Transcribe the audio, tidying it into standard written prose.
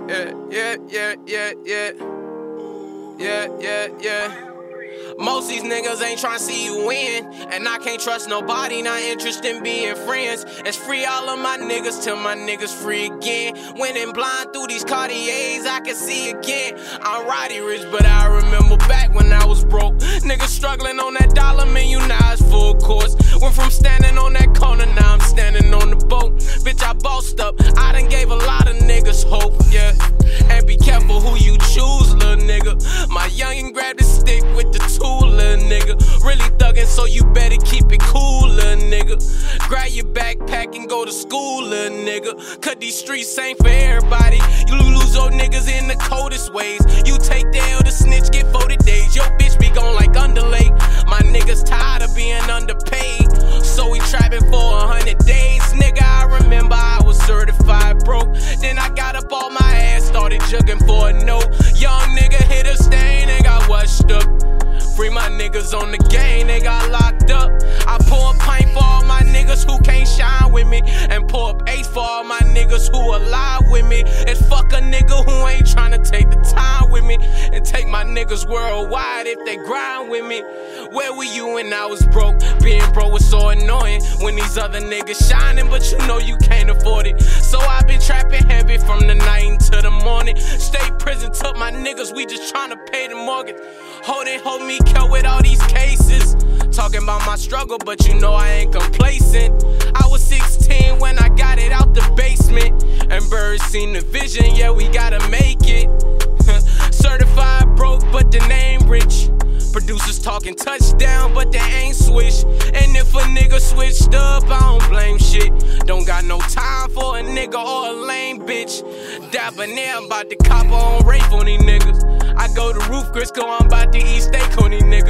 Yeah. Most these niggas ain't tryna see you win, and I can't trust nobody, not interested in being friends. It's free all of my niggas till my niggas free again. Winning blind through these Cartiers, I can see again. I'm Roddy Rich, but I remember back when I was broke. Niggas struggling on that dollar menu, now it's full course. Went from standing on that corner, now I'm standing on the boat. Bitch, I bossed up, I done gave a lot of niggas hope, yeah. And be careful who you choose, little nigga. My youngin' grabbed the stick with the tool, little nigga. Really thuggin', so you better keep it cool, little nigga. Grab your backpack and go to school, little nigga. Cause these streets ain't for everybody. You lose your niggas in the coldest ways. You take the L, the snitch, get 40 days. Your bitch be gone like underlay. My niggas tired of being underpaid, so we trapping for 100 days. Nigga, I remember I was certified broke. Then I got up on my ass, started jugging for a note. Young nigga hit a stain and got washed up. Free my niggas on the game, they got locked up. I pour a pint for all my niggas who can't shine with me, and pour up 8 for all my niggas who alive with me. And fuck a nigga who ain't tryna take the time with me, and take my niggas worldwide if they grind with me. Where were you when I was broke? Being broke was so annoying when these other niggas shining, but you know you can't afford it. So I been trapping heavy from the night until the morning. State prison took my niggas, we just tryna pay the mortgage. Hold me kill with all these cases. Talking about my struggle, but you know I ain't complacent. I was 16 when I got it out the basement, and birds seen the vision, yeah, we gotta make it. Certified broke, but the name rich. Producers talking touchdown, but they ain't switch. And if a nigga switched up, I don't blame shit. Don't got no time for a nigga or a lame bitch. Debonair, I'm about to cop on rape on these niggas. I go to Roof Crisco, I'm about to eat steak on these niggas.